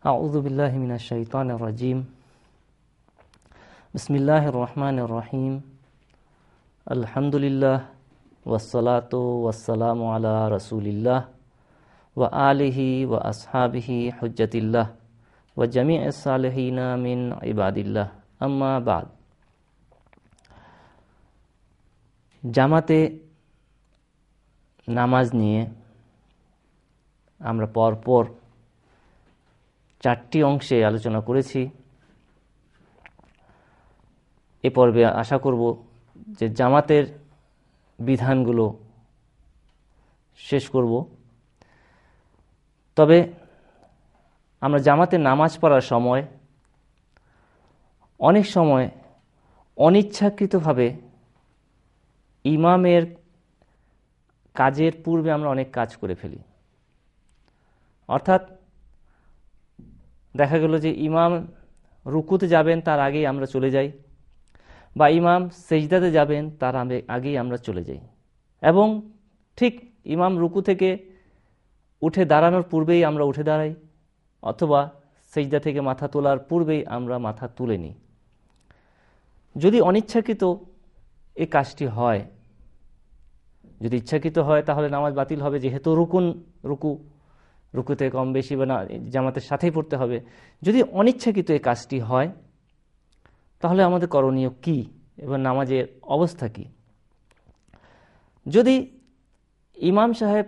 আউযু বিল্লাহি মিনাশ শাইতানির রাজিম। বিসমিল্লাহির রহমানির রহিম। আলহামদুলিল্লাহ ওয়াসসালাতু ওয়াসসালামু আলা রাসূলিল্লাহ ওয়া আলিহি ওয়া আসহাবিহি হুজ্জাতিল্লাহ ওয়া জামিইস সালিহিনা মিন ইবাদিল্লাহ, আম্মা বাদ। জামাতে নামাজ নিয়ে আমরা পরপর 4টি অংশে আলোচনা করেছি। এ পর্বে আশা করব যে জামাতের বিধানগুলো শেষ করব। তবে আমরা জামাতে নামাজ পড়ার সময় অনেক সময় অনিচ্ছাকৃতভাবে ইমামের কাজের পূর্বে আমরা অনেক কাজ করে ফেলি। অর্থাৎ দেখা গেল যে ইমাম রুকুতে যাবেন তার আগেই আমরা চলে যাই, বা ইমাম সেজদাতে যাবেন তার আগেই আমরা চলে যাই, এবং ঠিক ইমাম রুকু থেকে উঠে দাঁড়ানোর পূর্বেই আমরা উঠে দাঁড়াই, অথবা সেজদা থেকে মাথা তোলার পূর্বেই আমরা মাথা তুলে নিই। যদি অনিচ্ছাকৃত এই কাজটি হয়, যদি ইচ্ছাকৃত হয় তাহলে নামাজ বাতিল হবে, যেহেতু রুকুতে কম বেশি বা না জামাতের সাথেই পড়তে হবে। যদি অনিচ্ছাকৃত এই কাজটি হয় তাহলে আমাদের করণীয় কি এবং নামাজের অবস্থা কি? যদি ইমাম সাহেব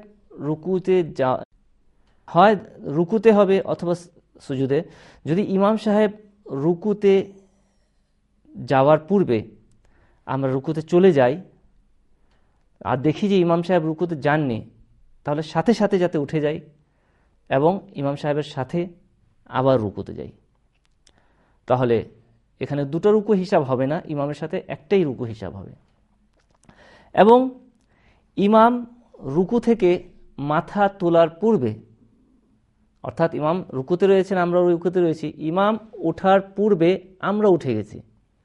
রুকুতে হবে অথবা সুজুদে, যদি ইমাম সাহেব রুকুতে যাওয়ার পূর্বে আমরা রুকুতে চলে যাই আর দেখি যে ইমাম সাহেব রুকুতে যাননি, তাহলে সাথে সাথে যাতে উঠে যাই এবং ইমাম সাহেবের সাথে আবার রুকুতে যাই। তাহলে এখানে দুটো রুকু হিসাব হবে না, ইমামের সাথে একটাই রুকু হিসাব হবে। এবং ইমাম রুকু থেকে মাথা তোলার পূর্বে, অর্থাৎ ইমাম রুকুতে রয়েছেন, আমরা রুকুতে রয়েছি, ইমাম ওঠার পূর্বে আমরা উঠে গেছি,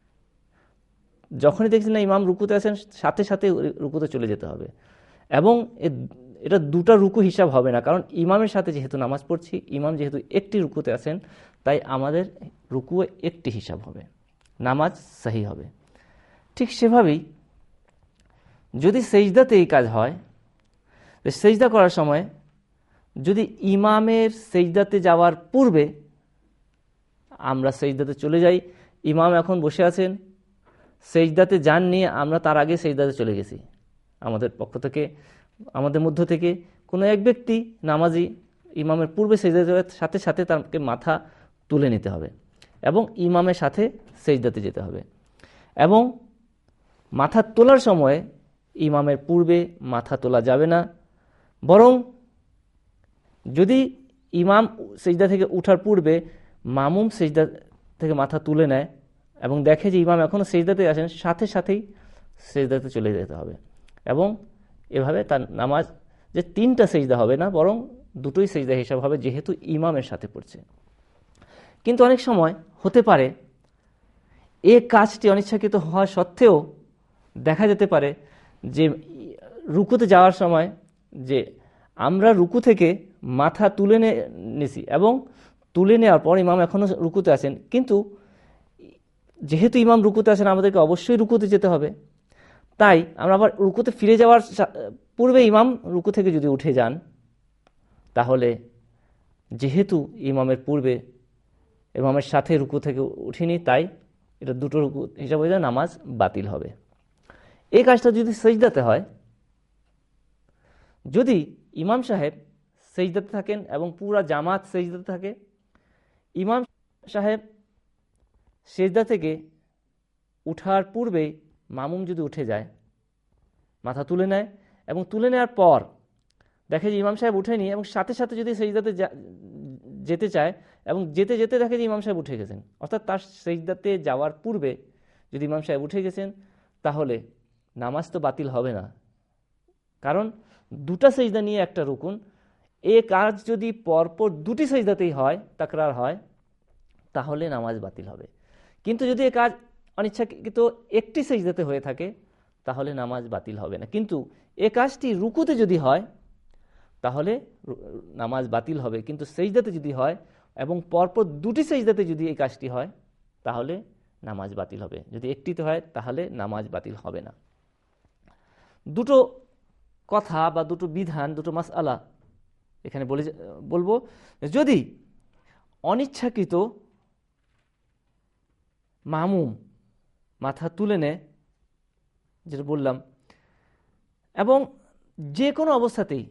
যখনই দেখছি না ইমাম রুকুতে আছেন সাথে সাথে রুকুতে চলে যেতে হবে। এবং এটা দুটা রুকু হিসাব হবে না, কারণ ইমামের সাথে যেহেতু নামাজ পড়ছি, ইমাম যেহেতু একটি রুকুতে আছেন, তাই আমাদের রুকু একটি হিসাব হবে, নামাজ সহি হবে। ঠিক সেভাবেই যদি সেজদাতে এই কাজ হয়, সেজদা করার সময় যদি ইমামের সেজদাতে যাওয়ার পূর্বে আমরা সেজদাতে চলে যাই, ইমাম এখন বসে আছেন, সেজদাতে যান নিয়ে আমরা তার আগে সেজদাতে চলে গেছি, আমাদের মধ্য থেকে কোনো এক ব্যক্তি নামাজি ইমামের পূর্বে সেজদাতে যাওয়ার সাথে সাথে তাকে মাথা তুলে নিতে হবে এবং ইমামের সাথে সেজদাতে যেতে হবে। এবং মাথা তোলার সময় ইমামের পূর্বে মাথা তোলা যাবে না, বরং যদি ইমাম সেজদা থেকে উঠার পূর্বে মামুম সেজদা থেকে মাথা তুলে নেয় এবং দেখে যে ইমাম এখনও সেজদাতে আছেন, সাথে সাথেই সেজদাতে চলে যেতে হবে। এবং এভাবে তার নামাজ যে 3টা সেজদা হবে না, বরং দুটোই সেজদা হিসাব হবে, যেহেতু ইমামের সাথে পড়ছে। কিন্তু অনেক সময় হতে পারে এই কাজটি অনিচ্ছাকৃত হওয়া সত্ত্বেও দেখা যেতে পারে যে রুকুতে যাওয়ার সময় যে আমরা রুকু থেকে মাথা তুলে নিয়েছি এবং তুলে নেওয়ার পর ইমাম এখনও রুকুতে আছেন, কিন্তু যেহেতু ইমাম রুকুতে আছেন আমাদেরকে অবশ্যই রুকুতে যেতে হবে, তাই আমরা আবার রুকুতে ফিরে যাওয়ার পূর্বে ইমাম রুকু থেকে যদি উঠে যান, তাহলে যেহেতু ইমামের পূর্বে ইমামের সাথে রুকু থেকে উঠিনি, তাই এটা দুটো রুকু হিসাব হয়ে যায়, নামাজ বাতিল হবে। এই কাজটা যদি সেজদাতে হয়, যদি ইমাম সাহেব সেজদাতে থাকেন এবং পুরা জামাত সেজদাতে থাকে, ইমাম সাহেব সেজদা থেকে উঠার পূর্বে মামুম যদি উঠে যায়, মাথা তুলে নেয় এবং তুলে নেওয়ার পর দেখে যে ইমাম সাহেব উঠেনি এবং সাথে সাথে যদি সেজদাতে যেতে চায় এবং যেতে যেতে দেখে যে ইমাম সাহেব উঠে গেছেন, অর্থাৎ তার সেজদাতে যাওয়ার পূর্বে যদি ইমাম সাহেব উঠে গেছেন, তাহলে নামাজ তো বাতিল হবে না, কারণ দুটা সেজদা নিয়ে একটা রুকুন। এ কাজ যদি পরপর দুটি সেজদাতেই হয়, তাকরার হয়, তাহলে নামাজ বাতিল হবে। কিন্তু যদি এ কাজ অনিচ্ছাকৃত একটি সেজদাতে হয়ে থাকে, তাহলে নামাজ বাতিল হবে না। কিন্তু এ কাজটি রুকুতে যদি হয় তাহলে নামাজ বাতিল হবে, কিন্তু সেজদাতে যদি হয় এবং পরপর দুটি সেজদাতে যদি এই কাজটি হয় তাহলে নামাজ বাতিল হবে, যদি একটিতে হয় তাহলে নামাজ বাতিল হবে না। দুটো কথা বা দুটো বিধান, দুটো মাসআলা এখানে বলবো। যদি অনিচ্ছাকৃত মামুম মাথা তুলে নেয়, যেটা বললাম, এবং যে কোনো অবস্থাতেই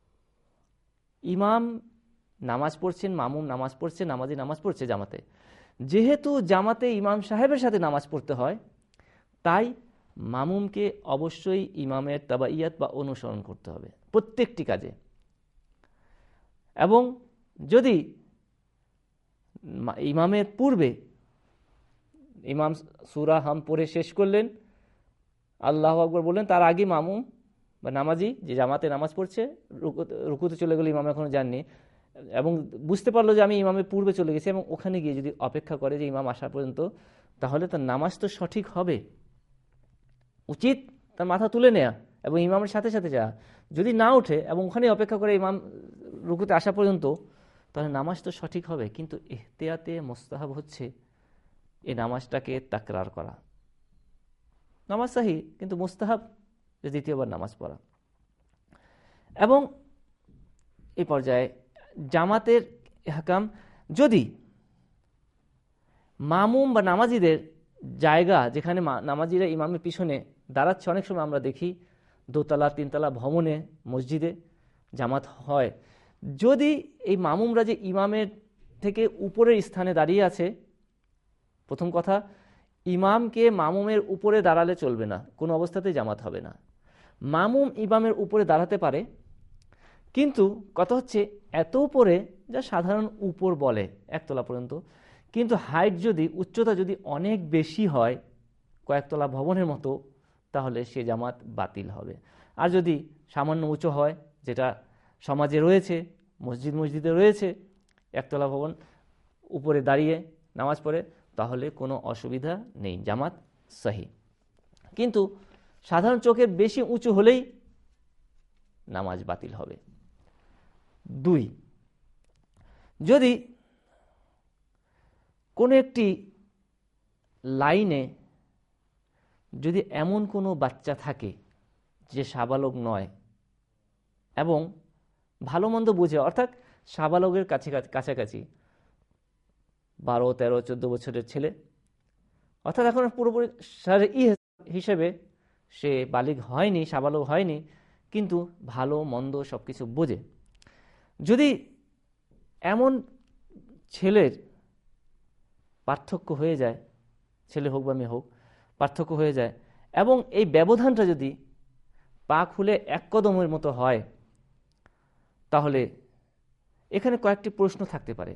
ইমাম নামাজ পড়ছেন, মামুম নামাজ পড়ছে, নামাজি নামাজ পড়ছে জামাতে, যেহেতু জামাতে ইমাম সাহেবের সাথে নামাজ পড়তে হয়, তাই মামুমকে অবশ্যই ইমামের তাবাইয়াত বা অনুসরণ করতে হবে প্রত্যেকটি কাজে। এবং যদি ইমামের পূর্বে ইমাম সূরা হাম পড়ে শেষ করলেন, আল্লাহু আকবার বললেন, তার আগে মামুম বা নামাজি যে জামাতে নামাজ পড়ছে রুকুতে চলে গেল, ইমাম এখনো যাননি, এবং বুঝতে পারলো যে আমি ইমামের পূর্বে চলে গেছি, এবং ওখানে গিয়ে যদি অপেক্ষা করে যে ইমাম আসা পর্যন্ত, তাহলে তার নামাজ তো সঠিক হবে। উচিত তার মাথা তুলে নেয়া এবং ইমামের সাথে সাথে যাওয়া। যদি না ওঠে এবং ওখানে অপেক্ষা করে ইমাম রুকুতে আসা পর্যন্ত, তাহলে নামাজ তো সঠিক হবে, কিন্তু ইহতিয়াতে মুস্তাহাব হচ্ছে এই নামাজটাকে তাকরার করা। নামাজ সাহি, কিন্তু মুস্তাহাব যে দ্বিতীয়বার নামাজ পড়া। এবং এই পর্যায়ে জামাতের ইহকাম, যদি মামুম বা নামাজিদের জায়গা যেখানে নামাজিরা ইমামের পিছনে দাঁড়াচ্ছে, অনেক সময় আমরা দেখি দোতলা তিনতলা ভবনে মসজিদে জামাত হয়, যদি এই মামুমরা যে ইমামের থেকে উপরের স্থানে দাঁড়িয়ে আছে, প্রথম কথা, ইমামকে মামুমের উপরে দাঁড়ালে চলবে না, কোনো অবস্থাতেই জামাত হবে না। মামুম ইমামের উপরে দাঁড়াতে পারে, কিন্তু কথা হচ্ছে এত উপরে যা সাধারণ উপর বলে, একতলা পর্যন্ত, কিন্তু হাইট যদি, উচ্চতা যদি অনেক বেশি হয়, কয়েকতলা ভবনের মতো, তাহলে সে জামাত বাতিল হবে। আর যদি সামান্য উঁচু হয়, যেটা সমাজে রয়েছে, মসজিদে রয়েছে, একতলা ভবন, উপরে দাঁড়িয়ে নামাজ পড়ে, তাহলে কোনো অসুবিধা নেই, জামাত সহি। কিন্তু সাধারণ চোখের বেশি উঁচু হলেই নামাজ বাতিল হবে। 2, যদি কোনো একটি লাইনে যদি এমন কোনো বাচ্চা থাকে যে সাবালক নয় এবং ভালো মন্দ বুঝে, অর্থাৎ সাবালকের কাছাকাছি 12, 13, 14 বছরের ছেলে, অর্থাৎ এখন পুরোপুরি হিসেবে সে বালিগ হয়নি, সাবালক হয়নি, কিন্তু ভালো মন্দ সব কিছু বোঝে। যদি এমন ছেলের পার্থক্য হয়ে যায়, ছেলে হোক বা মেয়ে হোক, পার্থক্য হয়ে যায়, এবং এই ব্যবধানটা যদি পা খুলে 1 কদমের মতো হয়, তাহলে এখানে কয়েকটি প্রশ্ন থাকতে পারে।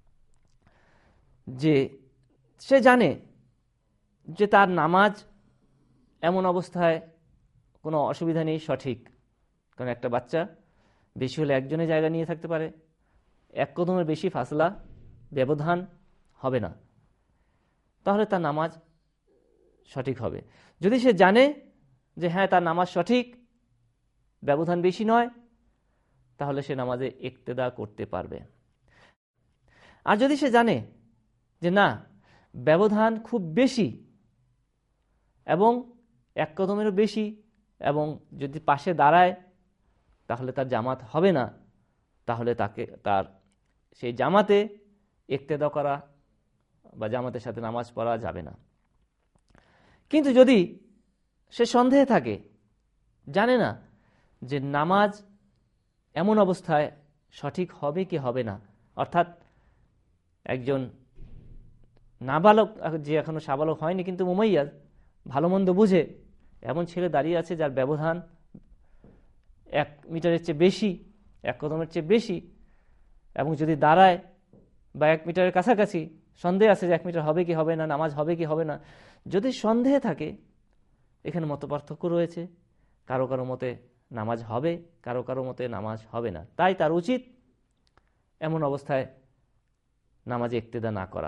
যে সে জানে যে তার নামাজ এমন অবস্থায় কোনো অসুবিধা নেই, সঠিক, কারণ একটা বাচ্চা বেশি হলে একজনের জায়গা নিয়ে থাকতে পারে, 1 কদমের বেশি ফাসলা ব্যবধান হবে না, তাহলে তার নামাজ সঠিক হবে। যদি সে জানে যে হ্যাঁ তার নামাজ সঠিক, ব্যবধান বেশি নয়, তাহলে সে নামাজে ইক্তেদা করতে পারবে। আর যদি সে জানে যে না, ব্যবধান খুব বেশি এবং 1 কদমেরও বেশি, এবং যদি পাশে দাঁড়ায় তাহলে তার জামাত হবে না, তাহলে তার সেই জামাতে ইক্তেদা করা বা জামাতের সাথে নামাজ পড়া যাবে না। কিন্তু যদি সে সন্দেহে থাকে, জানে না যে নামাজ এমন অবস্থায় সঠিক হবে কি হবে না, অর্থাৎ একজন নাবালক যে এখনো সাবালক হয়নি কিন্তু মুমাইয়াজ, ভালো মন্দ বুঝে, এমন ছেলে দাঁড়িয়ে আছে যার ব্যবধান 1 মিটারের চেয়ে বেশি, 1 কদমের চেয়ে বেশি, এবং যদি দাঁড়ায় বা 1 মিটারের কাছাকাছি, সন্দেহ আছে যে 1 মিটার হবে কি হবে না, নামাজ হবে কি হবে না। যদি সন্দেহে থাকে, এখানে মতপার্থক্য রয়েছে, কারো কারো মতে নামাজ হবে, কারো কারো মতে নামাজ হবে না। তাই তার উচিত এমন অবস্থায় নামাজে ইক্তেদা না করা।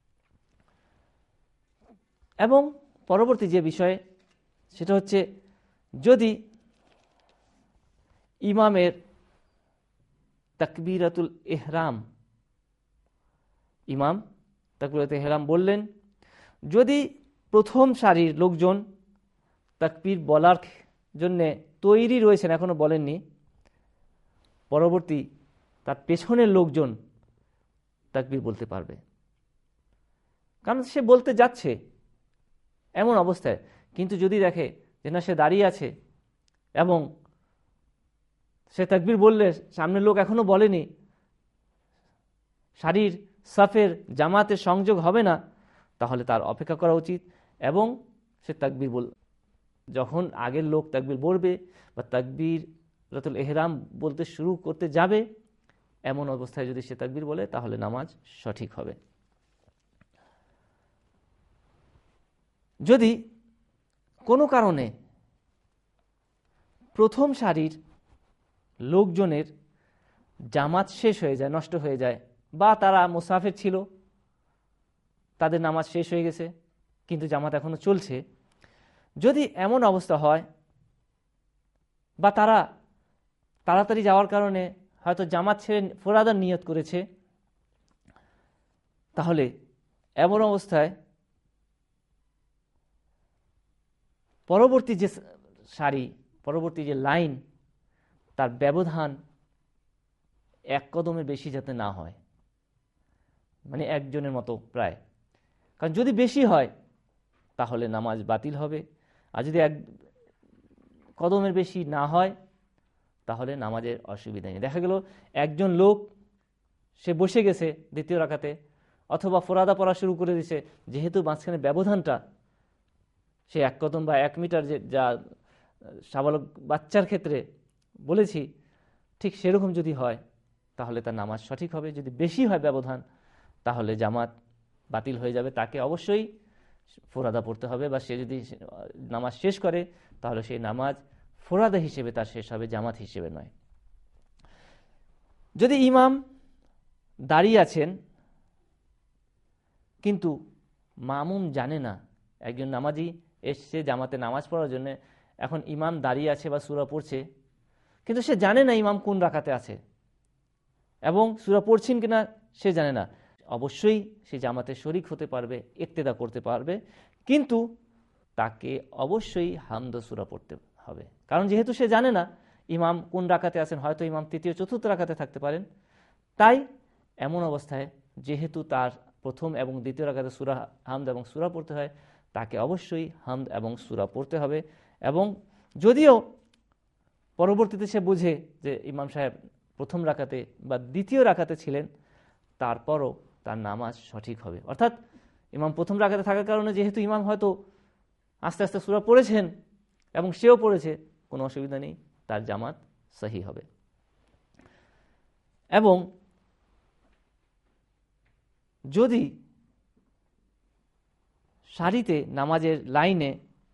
এবং পরবর্তী যে বিষয়, সেটা হচ্ছে যদি ইমামের তাকবীরাতুল ইহরাম ইমাম তাকবীরাতুল ইহরাম বললেন। যদি প্রথম সারির লোকজন তাকবীর বলার জন্যে তৈরি রয়েছেন, এখনো বলেননি, পরবর্তী তার পেছনের লোকজন তাকবীর বলতে পারবে, কারণ সে বলতে যাচ্ছে এমন অবস্থায়। কিন্তু যদি দেখে যে না, সে দাঁড়িয়ে আছে এবং সে তাকবীর বললে সামনের লোক এখনো বলেনি, সারির সাফের জামাতের সংযোগ হবে না, তাহলে তার অপেক্ষা করা উচিত এবং সে তাকবীর যখন আগের লোক তাকবীর বলবে বা তাকবীরাতুল ইহরাম বলতে শুরু করতে যাবে, এমন অবস্থায় যদি সে তাকবীর বলে তাহলে নামাজ সঠিক হবে। যদি কোনো কারণে প্রথম সারির লোকজনের জামাত শেষ হয়ে যায়, নষ্ট হয়ে যায়, বা তারা মুসাফির ছিল, তাদের নামাজ শেষ হয়ে গেছে কিন্তু জামাত এখনো চলছে, যদি এমন অবস্থা হয় বা তারা তাড়াতাড়ি যাওয়ার কারণে হয়তো জামাত ছেড়ে ফোরাদার নিয়ত করেছে, তাহলে এমন অবস্থায় পরবর্তী যে সারি, পরবর্তী যে লাইন, তার ব্যবধান এক কদমের বেশি যাতে না হয়, মানে একজনের মতো প্রায়। কারণ যদি বেশি হয় তাহলে নামাজ বাতিল হবে, আর যদি এক কদমের বেশি না হয় তাহলে নামাজের অসুবিধা নেই। দেখা গেল একজন লোক সে বসে গেছে দ্বিতীয় রাকাতে, অথবা ফোরাদা পড়া শুরু করে দিছে, যেহেতু মাঝখানে ব্যবধানটা সে এক কদম বা 1 মিটার, যা সাবালক বাচ্চার ক্ষেত্রে বলেছি, ঠিক সেরকম যদি হয় তাহলে তার নামাজ সঠিক হবে। যদি বেশি হয় ব্যবধান তাহলে জামাত বাতিল হয়ে যাবে, তাকে অবশ্যই ফোরাদা পড়তে হবে, বা সে যদি নামাজ শেষ করে তাহলে সেই নামাজ ফোরাদা হিসেবে তার শেষ হবে, জামাত হিসেবে নয়। যদি ইমাম দাঁড়িয়ে আছেন কিন্তু মামুম জানে না, একজন নামাজি এসছে জামাতে নামাজ পড়ার জন্য, এখন ইমাম দাঁড়িয়ে আছে বা সূরা পড়ছে, কিন্তু সে জানে না ইমাম কোন রাকাতে আছে এবং সূরা পড়ছেন কিনা সে জানে না, অবশ্যই সে জামাতে শরিক হতে পারবে, ইক্তেদা করতে পারবে, কিন্তু তাকে অবশ্যই হামদ সূরা পড়তে হবে। কারণ যেহেতু সে জানে না ইমাম কোন রাকাতে আছেন, হয়তো ইমাম তৃতীয় চতুর্থ রাকাতে থাকতে পারেন, তাই এমন অবস্থায় যেহেতু তার প্রথম এবং দ্বিতীয় রাকাতে সূরা হামদ এবং সূরা পড়তে হয়, তাকে অবশ্যই হামদ এবং সূরা পড়তে হবে। এবং যদিও পরবর্তীতে সে বুঝে যে ইমাম সাহেব প্রথম রাকাতে বা দ্বিতীয় রাকাতে ছিলেন, তারপরও তার নামাজ সঠিক হবে। অর্থাৎ ইমাম প্রথম রাকাতে থাকার কারণে যেহেতু ইমাম হয়তো আস্তে আস্তে সূরা পড়েছেন এবং সেও পড়েছে, কোনো অসুবিধা নেই, তার জামাত সহি হবে। এবং যদি সারিতে নামাজের লাইনে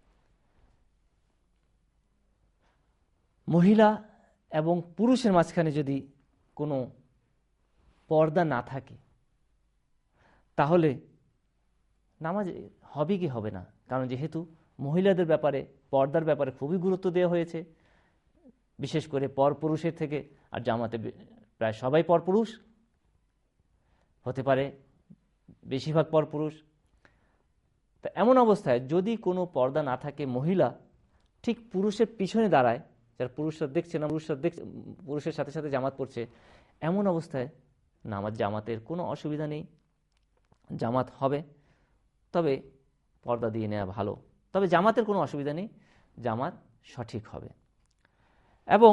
মহিলা এবং পুরুষের মাঝখানে যদি কোনো পর্দা না থাকে তাহলে নামাজ হবে কি হবে না। কারণ যেহেতু মহিলাদের ব্যাপারে, পর্দার ব্যাপারে খুবই গুরুত্ব দেওয়া হয়েছে, বিশেষ করে পরপুরুষের থেকে। আর জামাতে প্রায় সবাই পরপুরুষ, হতে পারে বেশিরভাগ পরপুরুষ। তা এমন অবস্থায় যদি কোনো পর্দা না থাকে, মহিলা ঠিক পুরুষের পিছনে দাঁড়ায়, যারা পুরুষরা দেখছে না, পুরুষের সাথে সাথে জামাত পড়ছে, এমন অবস্থায় জামাতের কোনো অসুবিধা নেই, জামাত হবে, তবে পর্দা দিয়ে নেওয়া ভালো। তবে জামাতের কোনো অসুবিধা নেই, জামাত সঠিক হবে। এবং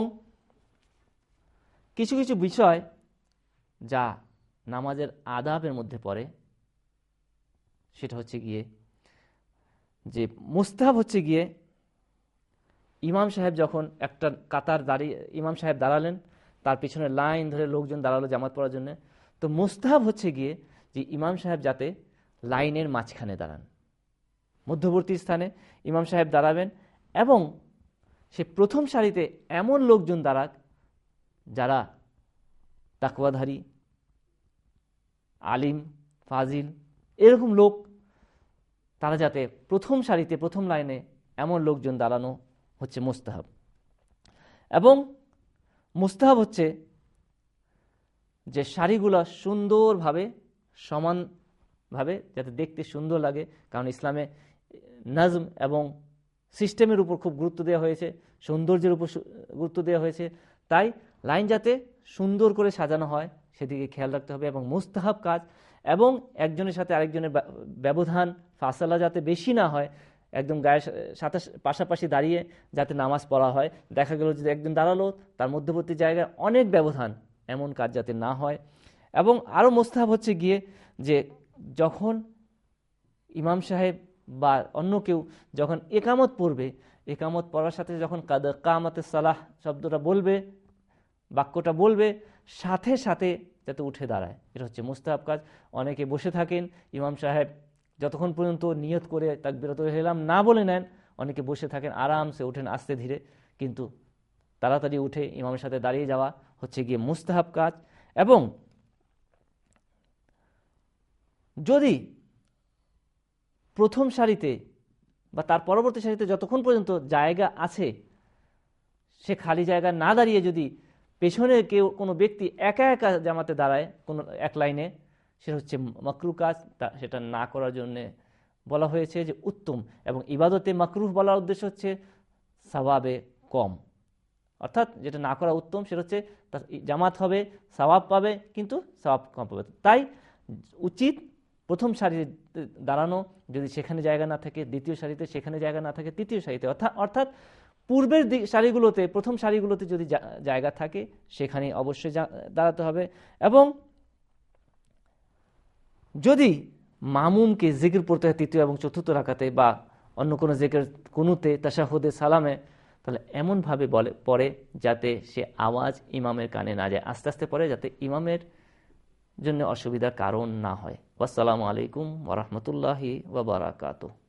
কিছু কিছু বিষয় যা নামাজের আদাবের মধ্যে পড়ে, সেটা হচ্ছে গিয়ে যে মুস্তাহাব হচ্ছে গিয়ে ইমাম সাহেব যখন একটা কাতার দাঁড়িয়ে, ইমাম সাহেব দাঁড়ালেন, তার পিছনে লাইন ধরে লোকজন দাঁড়ালো জামাত পড়ার জন্য, তো মুস্তাহাব হচ্ছে গিয়ে যে ইমাম সাহেব যাতে লাইনের মাঝখানে দাঁড়ান, মধ্যবর্তী স্থানে ইমাম সাহেব দাঁড়াবেন, এবং সে প্রথম সারিতে এমন লোকজন দাঁড়াক যারা তাকওয়াধারী, আলিম, ফাজিল, এরকম লোক, তারা যাতে প্রথম সারিতে প্রথম লাইনে এমন লোকজন দাঁড়ানো হচ্ছে মুস্তাহাব। এবং মুস্তাহাব হচ্ছে যে সারিগুলা সুন্দরভাবে সমানভাবে, যাতে দেখতে সুন্দর লাগে। কারণ ইসলামে নাজম এবং সিস্টেমের উপর খুব গুরুত্ব দেওয়া হয়েছে, সৌন্দর্যের উপর গুরুত্ব দেওয়া হয়েছে। তাই লাইন যাতে সুন্দর করে সাজানো হয় সেদিকে খেয়াল রাখতে হবে। এবং মুস্তাহাব কাজ, এবং একজনের সাথে আরেকজনের ব্যবধান ফাসালা যাতে বেশি না হয়, একদম গায়ের সাথে পাশাপাশি দাঁড়িয়ে যাতে নামাজ পড়া হয়। দেখা গেল যদি একজন দাঁড়ালো, তার মধ্যবর্তী জায়গায় অনেক ব্যবধান, এমন কাজ যাতে না হয়। এবং আরও মুস্তাহাব হচ্ছে গিয়ে যে যখন ইমাম সাহেব বা অন্য কেউ যখন একামত পড়বে, একামত পড়ার সাথে যখন কামাতে সালাহ শব্দটা বলবে, বাক্যটা বলবে, সাথে সাথে যাতে উঠে দাঁড়ায়, এটা হচ্ছে মুস্তাহাব কাজ। অনেকে বসে থাকেন, ইমাম সাহেব যতক্ষণ পর্যন্ত নিয়ত করে তাকবীরাতুল ইহরাম না বলে নেন, অনেকে বসে থাকেন, আরামসে ওঠেন আস্তে ধীরে, কিন্তু তাড়াতাড়ি উঠে ইমামের সাথে দাঁড়িয়ে যাওয়া হচ্ছে গিয়ে মুস্তাহাব কাজ। এবং যদি প্রথম সারিতে বা তার পরবর্তী সারিতে যতক্ষণ পর্যন্ত জায়গা আছে, সে খালি জায়গা না দাঁড়িয়ে যদি পেছনে কেউ কোনো ব্যক্তি একা একা জামাতে দাঁড়ায় কোনো এক লাইনে, সেটা হচ্ছে মাকরুহ কাজ। সেটা না করার জন্য বলা হয়েছে যে উত্তম। এবং ইবাদতে মাকরুহ বলার উদ্দেশ্য হচ্ছে সওয়াবে কম, অর্থাৎ যেটা না করা উত্তম সেটা হচ্ছে জামাত হবে, সওয়াব পাবে, কিন্তু সওয়াব কম পাবে। তাই উচিত প্রথম সারিতে দাঁড়ানো, যদি সেখানে জায়গা না থাকে দ্বিতীয় সারিতে, সেখানে জায়গা না থাকে তৃতীয় সারিতে, অর্থাৎ পূর্বের সারিগুলোতে, প্রথম সারিগুলোতে যদি জায়গা থাকে সেখানে অবশ্যই দাঁড়াতে হবে। এবং যদি মামুমকে জিকির পড়তে হয় তৃতীয় এবং চতুর্থ রাকাতে বা অন্য কোনো জিকির কুনুতে, তাশাহুদে, সালামে, তাহলে এমনভাবে পড়ে যাতে সে আওয়াজ ইমামের কানে না যায়, আস্তে আস্তে পড়ে, যাতে ইমামের জন্য অসুবিধার কারণ না হয়। আসসালামু আলাইকুম ওয়া রাহমাতুল্লাহি ওয়া বারাকাতুহু।